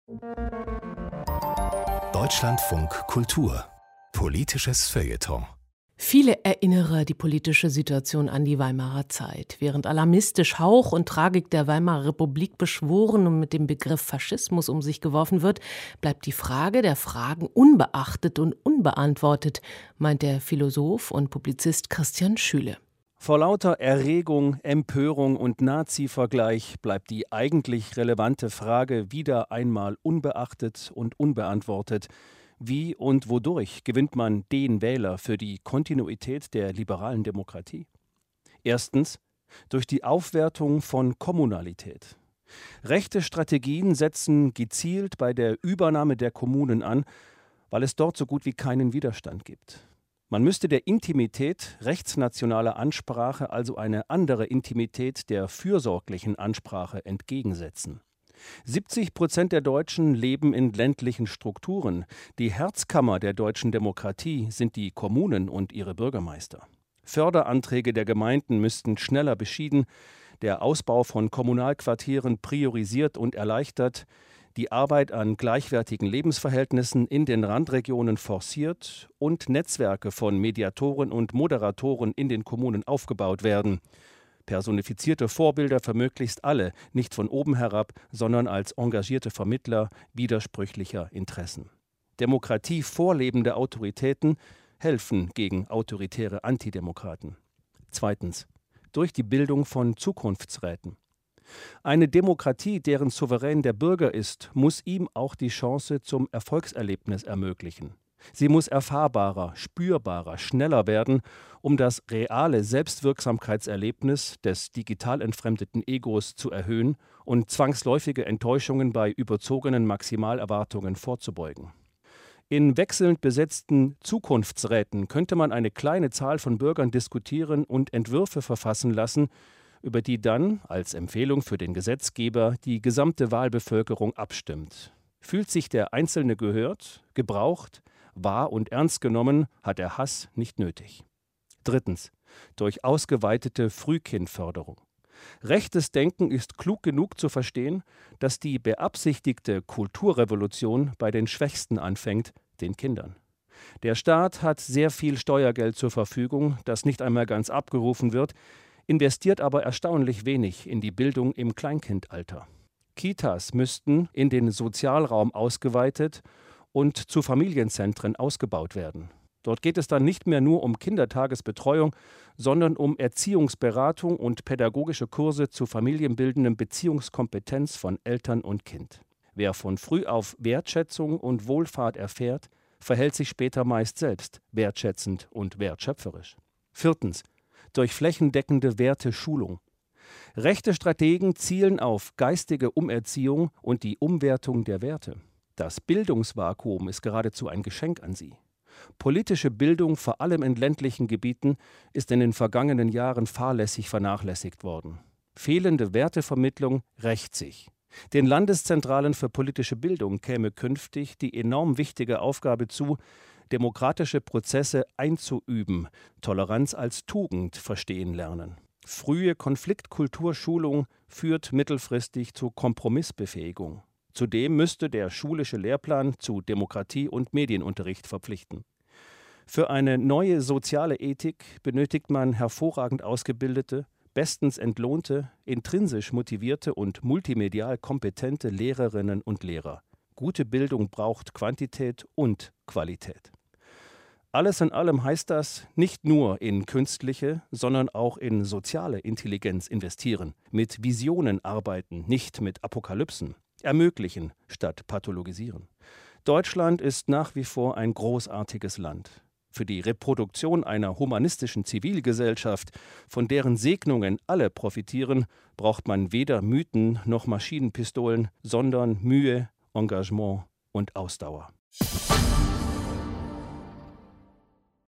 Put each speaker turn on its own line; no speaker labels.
Deutschlandfunk Kultur. Politisches Feuilleton.
Viele erinnere die politische Situation an die Weimarer Zeit. Während alarmistisch Hauch und Tragik der Weimarer Republik beschworen und mit dem Begriff Faschismus um sich geworfen wird, bleibt die Frage der Fragen unbeachtet und unbeantwortet, meint der Philosoph und Publizist Christian Schüle.
Vor lauter Erregung, Empörung und Nazi-Vergleich bleibt die eigentlich relevante Frage wieder einmal unbeachtet und unbeantwortet. Wie und wodurch gewinnt man den Wähler für die Kontinuität der liberalen Demokratie? Erstens, durch die Aufwertung von Kommunalität. Rechte Strategien setzen gezielt bei der Übernahme der Kommunen an, weil es dort so gut wie keinen Widerstand gibt. Man müsste der Intimität rechtsnationaler Ansprache also eine andere Intimität der fürsorglichen Ansprache entgegensetzen. 70% der Deutschen leben in ländlichen Strukturen. Die Herzkammer der deutschen Demokratie sind die Kommunen und ihre Bürgermeister. Förderanträge der Gemeinden müssten schneller beschieden, der Ausbau von Kommunalquartieren priorisiert und erleichtert, die Arbeit an gleichwertigen Lebensverhältnissen in den Randregionen forciert und Netzwerke von Mediatoren und Moderatoren in den Kommunen aufgebaut werden. Personifizierte Vorbilder für möglichst alle, nicht von oben herab, sondern als engagierte Vermittler widersprüchlicher Interessen. Demokratie vorlebende Autoritäten helfen gegen autoritäre Antidemokraten. Zweitens, durch die Bildung von Zukunftsräten. Eine Demokratie, deren Souverän der Bürger ist, muss ihm auch die Chance zum Erfolgserlebnis ermöglichen. Sie muss erfahrbarer, spürbarer, schneller werden, um das reale Selbstwirksamkeitserlebnis des digital entfremdeten Egos zu erhöhen und zwangsläufige Enttäuschungen bei überzogenen Maximalerwartungen vorzubeugen. In wechselnd besetzten Zukunftsräten könnte man eine kleine Zahl von Bürgern diskutieren und Entwürfe verfassen lassen, über die dann als Empfehlung für den Gesetzgeber die gesamte Wahlbevölkerung abstimmt. Fühlt sich der Einzelne gehört, gebraucht, wahr und ernst genommen, hat er Hass nicht nötig. Drittens, durch ausgeweitete Frühkindförderung. Rechtes Denken ist klug genug zu verstehen, dass die beabsichtigte Kulturrevolution bei den Schwächsten anfängt, den Kindern. Der Staat hat sehr viel Steuergeld zur Verfügung, das nicht einmal ganz abgerufen wird, investiert aber erstaunlich wenig in die Bildung im Kleinkindalter. Kitas müssten in den Sozialraum ausgeweitet und zu Familienzentren ausgebaut werden. Dort geht es dann nicht mehr nur um Kindertagesbetreuung, sondern um Erziehungsberatung und pädagogische Kurse zur familienbildenden Beziehungskompetenz von Eltern und Kind. Wer von früh auf Wertschätzung und Wohlfahrt erfährt, verhält sich später meist selbst wertschätzend und wertschöpferisch. Viertens, durch flächendeckende Werteschulung. Rechte Strategen zielen auf geistige Umerziehung und die Umwertung der Werte. Das Bildungsvakuum ist geradezu ein Geschenk an sie. Politische Bildung, vor allem in ländlichen Gebieten, ist in den vergangenen Jahren fahrlässig vernachlässigt worden. Fehlende Wertevermittlung rächt sich. Den Landeszentralen für politische Bildung käme künftig die enorm wichtige Aufgabe zu, demokratische Prozesse einzuüben, Toleranz als Tugend verstehen lernen. Frühe Konfliktkulturschulung führt mittelfristig zu Kompromissbefähigung. Zudem müsste der schulische Lehrplan zu Demokratie- und Medienunterricht verpflichten. Für eine neue soziale Ethik benötigt man hervorragend ausgebildete, bestens entlohnte, intrinsisch motivierte und multimedial kompetente Lehrerinnen und Lehrer. Gute Bildung braucht Quantität und Qualität. Alles in allem heißt das, nicht nur in künstliche, sondern auch in soziale Intelligenz investieren, mit Visionen arbeiten, nicht mit Apokalypsen, ermöglichen statt pathologisieren. Deutschland ist nach wie vor ein großartiges Land. Für die Reproduktion einer humanistischen Zivilgesellschaft, von deren Segnungen alle profitieren, braucht man weder Mythen noch Maschinenpistolen, sondern Mühe, Engagement und Ausdauer.